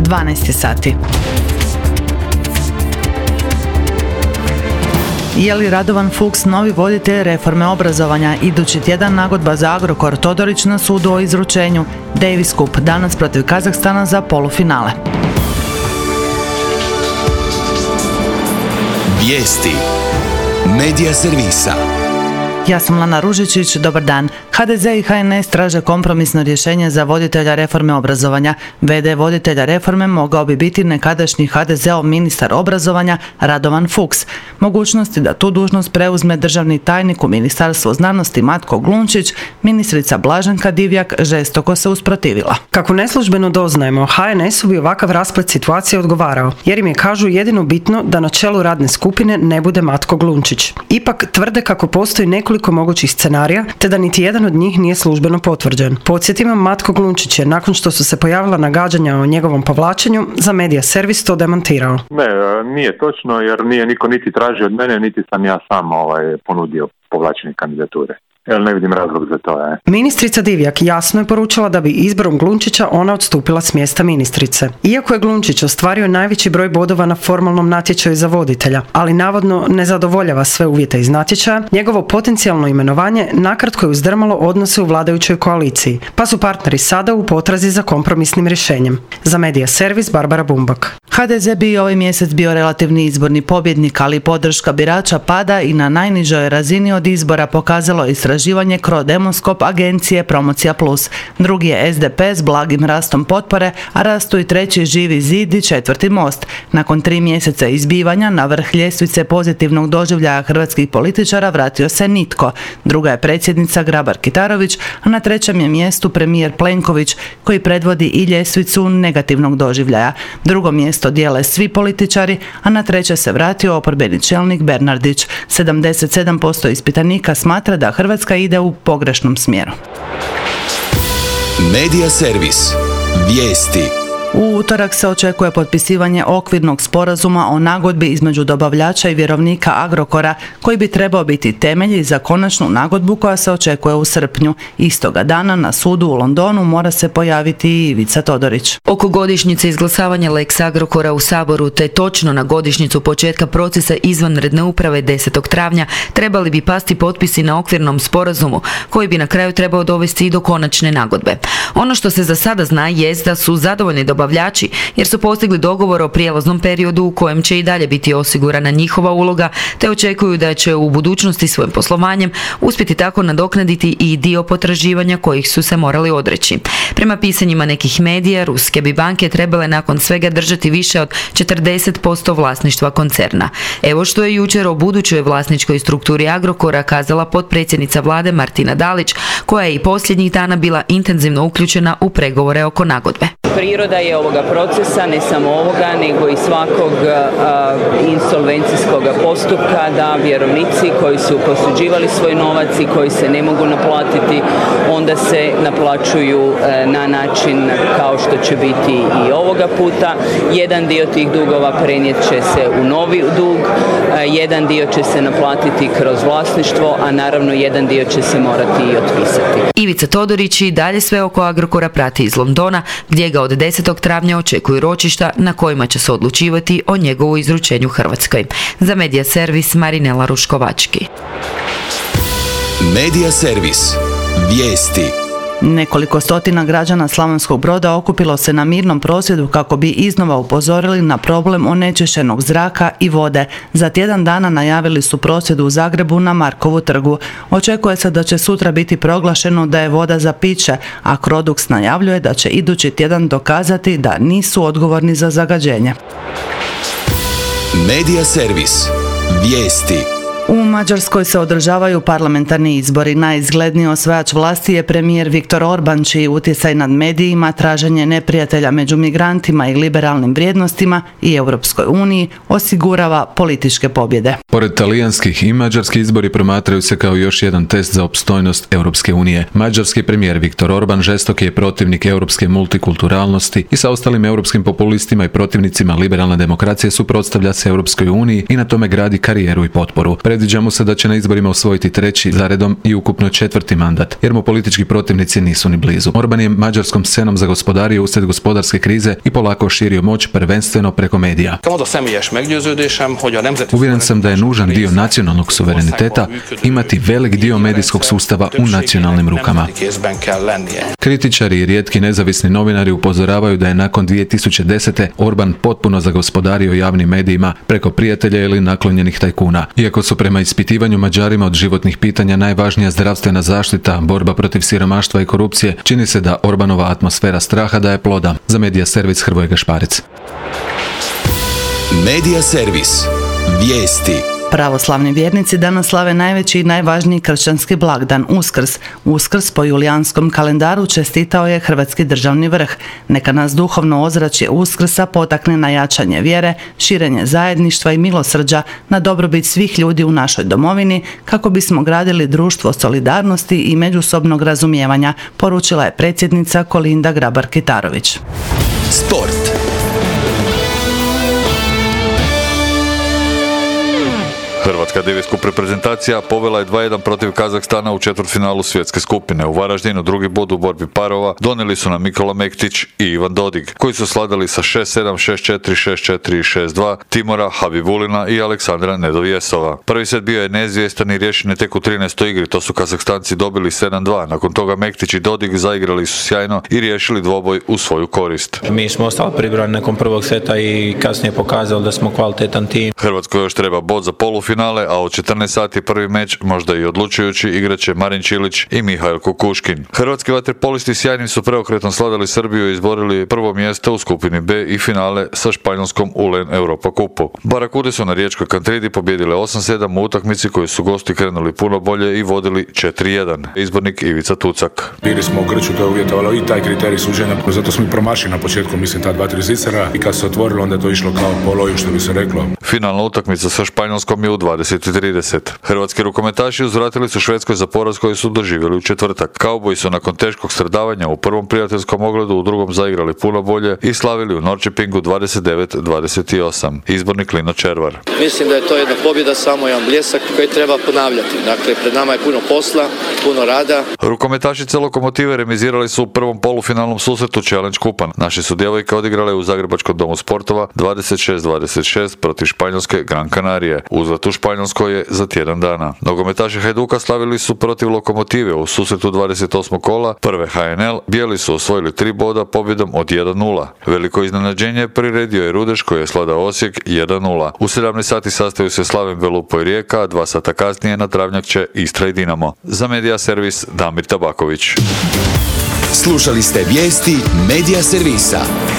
12 sati. Je li Radovan Fuchs novi voditelj reforme obrazovanja? Idući tjedan nagodba za Agrokor, Todorić na sudu o izručenju. Davis Cup danas protiv Kazahstana za polufinale. Vijesti Medija servisa. Ja sam Lana Ružičić, dobar dan. HDZ i HNS traže kompromisno rješenje za voditelja reforme obrazovanja. VD voditelja reforme mogao bi biti nekadašnji HDZ-ov ministar obrazovanja Radovan Fuchs. Mogućnosti da tu dužnost preuzme državni tajnik u Ministarstvu znanosti Matko Glunčić, ministrica Blaženka Divjak žestoko se usprotivila. Kako neslužbeno doznajemo, HNS-u bi ovakav rasplet situacije odgovarao, jer im je, kažu, jedino bitno da na čelu radne skupine ne bude Matko Glunčić. Ipak tvrde kako postoji nekoliko mogućih scenarija, te da niti jedan od njih nije službeno potvrđen. Podsjetimo, Matko Glunčić je, nakon što su se pojavila nagađanja o njegovom povlačenju, za Medija servis to demantirao. Ne, nije točno, jer nije niko niti tražio od mene, niti sam ja sam ponudio povlačenje kandidature. Jer ne vidim razlog za to. Ministrica Divjak jasno je poručila da bi izborom Glunčića ona odstupila s mjesta ministrice. Iako je Glunčić ostvario najveći broj bodova na formalnom natječaju za voditelja, ali navodno ne zadovoljava sve uvjete iz natječaja, njegovo potencijalno imenovanje nakratko je uzdrmalo odnose u vladajućoj koaliciji, pa su partneri sada u potrazi za kompromisnim rješenjem. Za Medija servis Barbara Bumbak. HDZ bi ovaj mjesec bio relativni izborni pobjednik, ali podrška birača pada i na najnižoj razini od izbora, pokazalo istraživanje Crodemoskop agencije Promocija Plus. Drugi je SDP s blagim rastom potpore, a rastu i treći Živi zid i četvrti Most. Nakon 3 mjeseca izbivanja na vrh ljestvice pozitivnog doživljaja hrvatskih političara vratio se nitko. Druga je predsjednica Grabar-Kitarović, a na trećem je mjestu premijer Plenković, koji predvodi i ljestvicu negativnog doživljaja. Drugo mjesto dijele svi političari, a na treće se vratio oporbeni čelnik Bernardić. 77% ispitanika smatra da Hrvatska ide u pogrešnom smjeru. Medija servis. Vijesti. U utorak se očekuje potpisivanje okvirnog sporazuma o nagodbi između dobavljača i vjerovnika Agrokora, koji bi trebao biti temelj za konačnu nagodbu koja se očekuje u srpnju. Istoga dana na sudu u Londonu mora se pojaviti i Ivica Todorić. Oko godišnjice izglasavanja Lex Agrokora u Saboru, te točno na godišnjicu početka procesa izvanredne uprave 10. travnja, trebali bi pasti potpisi na okvirnom sporazumu, koji bi na kraju trebao dovesti i do konačne nagodbe. Ono što se za sada zna jest da su zadovoljni dobavljači, jer su postigli dogovor o prijelaznom periodu u kojem će i dalje biti osigurana njihova uloga, te očekuju da će u budućnosti svojim poslovanjem uspjeti tako nadoknaditi i dio potraživanja kojih su se morali odreći. Prema pisanjima nekih medija, ruske bi banke trebale nakon svega držati više od 40% vlasništva koncerna. Evo što je jučer o budućoj vlasničkoj strukturi Agrokora kazala potpredsjednica vlade Martina Dalić, koja je i posljednjih dana bila intenzivno uključena u pregovore oko nagodbe. Priroda je ovoga procesa, ne samo ovoga, nego i svakog insolvencijskog postupka, da vjerovnici koji su posuđivali svoj novac i koji se ne mogu naplatiti, onda se naplaćuju na način kao što će biti i ovoga puta. Jedan dio tih dugova prenijet će se u novi dug, jedan dio će se naplatiti kroz vlasništvo, a naravno jedan dio će se morati i otpisati. Ivica Todorić i dalje sve oko Agrokora prati iz Londona, gdje ga od 10. travnja očekuju ročišta na kojima će se odlučivati o njegovu izručenju Hrvatskoj. Za Medija servis Marinela Ruškovački. Medija servis. Vijesti. Nekoliko stotina građana Slavonskog Broda okupilo se na mirnom prosvjedu kako bi iznova upozorili na problem onečišćenog zraka i vode. Za tjedan dana najavili su prosvjed u Zagrebu na Markovu trgu. Očekuje se da će sutra biti proglašeno da je voda za piće, a Crodux najavljuje da će idući tjedan dokazati da nisu odgovorni za zagađenje. Medija servis. Vijesti. U Mađarskoj se održavaju parlamentarni izbori. Najizgledniji osvajač vlasti je premijer Viktor Orban, čiji utjecaj nad medijima, traženje neprijatelja među migrantima i liberalnim vrijednostima i Europskoj uniji osigurava političke pobjede. Pored talijanskih i mađarski izbori promatraju se kao još jedan test za opstojnost Europske unije. Mađarski premijer Viktor Orban žestoki je protivnik europske multikulturalnosti i sa ostalim europskim populistima i protivnicima liberalne demokracije suprotstavlja se Europskoj uniji i na tome gradi karijeru i potporu. Predviđa Predviđa mu se da će na izborima osvojiti 3. zaredom i ukupno 4. mandat, jer mu politički protivnici nisu ni blizu. Orban je mađarskom scenom zagospodario usred gospodarske krize i polako širio moć prvenstveno preko medija. Uvjeren sam da je nužan dio nacionalnog suvereniteta imati velik dio medijskog sustava u nacionalnim rukama. Kritičari i rijetki nezavisni novinari upozoravaju da je nakon 2010. Orban potpuno zagospodario javnim medijima preko prijatelja ili naklonjenih tajkuna. Iako su prema ispitivanju Mađarima od životnih pitanja najvažnija zdravstvena zaštita, borba protiv siromaštva i korupcije, čini se da Orbanova atmosfera straha daje ploda. Za Medija servis Hrvoje Gašparec. Medija servis. Vijesti. Pravoslavni vjernici danas slave najveći i najvažniji kršćanski blagdan Uskrs. Uskrs po julijanskom kalendaru čestitao je Hrvatski državni vrh. Neka nas duhovno ozračje Uskrsa potakne na jačanje vjere, širenje zajedništva i milosrđa na dobrobit svih ljudi u našoj domovini kako bismo gradili društvo solidarnosti i međusobnog razumijevanja, poručila je predsjednica Kolinda Grabar-Kitarović. Sport. Hrvatska devetskupna reprezentacija povela je 2:1 protiv Kazahstana u četvrtfinalu svjetske skupine. U Varaždinu drugi bod u borbi parova donijeli su nam Nikola Mektić i Ivan Dodig, koji su sladali sa 6-7, 6-4, 6-4 i 6-2 Timora Habibulina i Aleksandra Nedovjesova. Prvi set bio je neizvjestan i riješen je tek u 13. igri, to su Kazahstanci dobili 7-2. Nakon toga Mektić i Dodig zaigrali su sjajno i riješili dvoboj u svoju korist. Mi smo ostali pribrani nakon prvog seta i kasnije pokazali da smo kvalitetan tim. Hrvatskoj još treba bod za polufinale, a od 14 sati prvi meč, možda i odlučujući, igraće Marin Čilić i Mihail Kukuškin. Hrvatski vaterpolisti sjajnim su preokretom sladali Srbiju i izborili prvo mjesto u skupini B i finale sa Španjolskom u LEN Europa kupu. Barakude su na riječkoj Kantridi pobjedile 8-7 u utakmici koju su gosti krenuli puno bolje i vodili 4-1. Izbornik Ivica Tucak. Bili smo u Grču, to je uvjetovalo i taj kriterij suđenja, zato smo i promašili na početku, mislim, ta 2-3 zicera i kad se otvorilo, onda je to išlo kao po loju, što bi se reklo. Finalna utakmica sa Španjolskom je u 20:30. Hrvatski rukometaši uzvratili su Švedskoj za poraz koji su doživjeli u četvrtak. Kauboji su nakon teškog stradavanja u prvom prijateljskom ogledu u drugom zaigrali puno bolje i slavili u Norrköpingu 29-28. Izbornik Lino Červar. Mislim da je to jedna pobjeda, samo jedan bljesak koji treba ponavljati. Dakle, pred nama je puno posla, puno rada. Rukometašice Lokomotive remizirali su u prvom polufinalnom susretu Challenge Kupa. Naše su djevojke odigrale u Zagrebačkom domu sportova 26-26 protiv Španjolske Gran Canarije. Uzvrat u Španjolskoj je za tjedan dana. Nogometaši Hajduka slavili su protiv Lokomotive u susretu 28. kola prve HNL. Bijeli su osvojili 3 boda pobjedom od 1-0. Veliko iznenađenje priredio je Rudeš koji je sladao Osijek 1-0. U 17 sati sastaju se Slaven Belupo i Rijeka, a 2 sata kasnije na travnjak će Istra i Dinamo. Za Medija servis Damir Tabaković. Slušali ste vijesti Medija servisa.